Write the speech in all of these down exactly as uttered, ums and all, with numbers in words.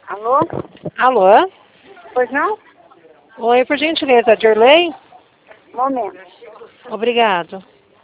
Alô? Alô? Pois não? Oi, por gentileza, Dirley? Momento. Obrigado.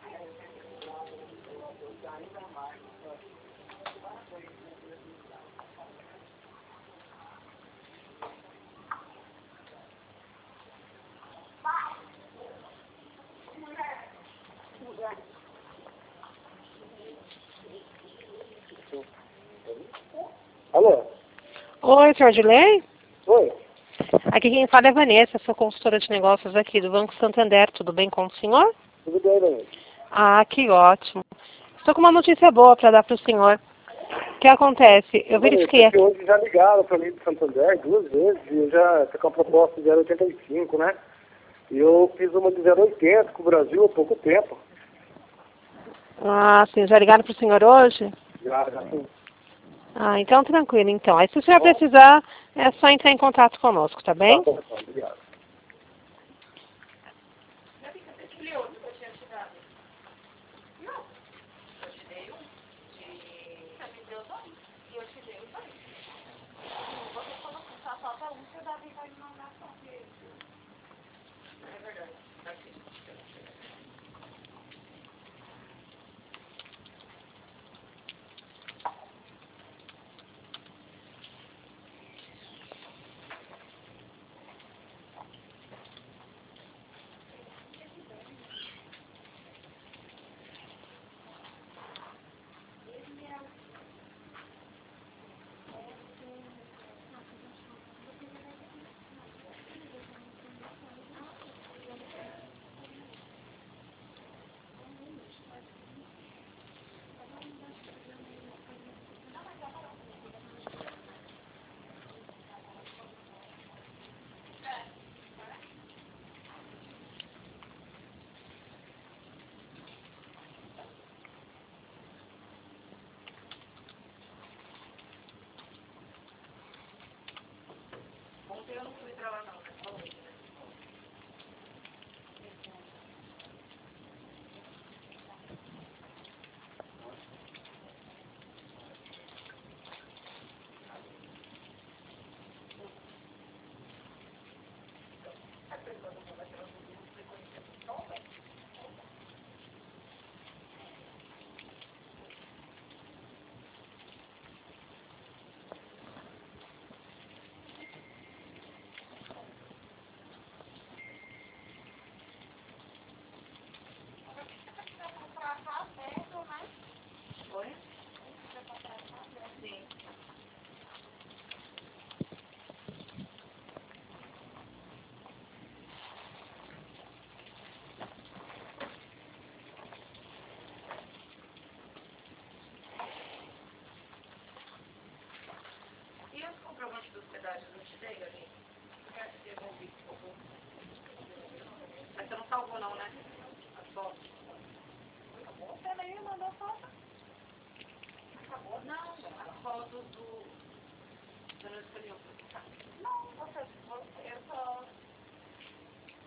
Alô? Oi, senhor Dirley? Oi? Aqui quem fala é Vanessa, sou consultora de negócios aqui do Banco Santander. Tudo bem com o senhor? Tudo bem, Dani? Ah, que ótimo. Estou com uma notícia boa para dar para o senhor. O que acontece? Eu verifiquei aqui. Hoje já ligaram para mim do Santander duas vezes e eu já estou com a proposta de zero vírgula oitenta e cinco, né? E eu fiz uma de zero vírgula oitenta com o Brasil há pouco tempo. Ah, sim, já ligaram para o senhor hoje? Já, já sim. Ah, então tranquilo, então. Aí se o senhor precisar, é só entrar em contato conosco, tá bem? Tá bom, tá, obrigado.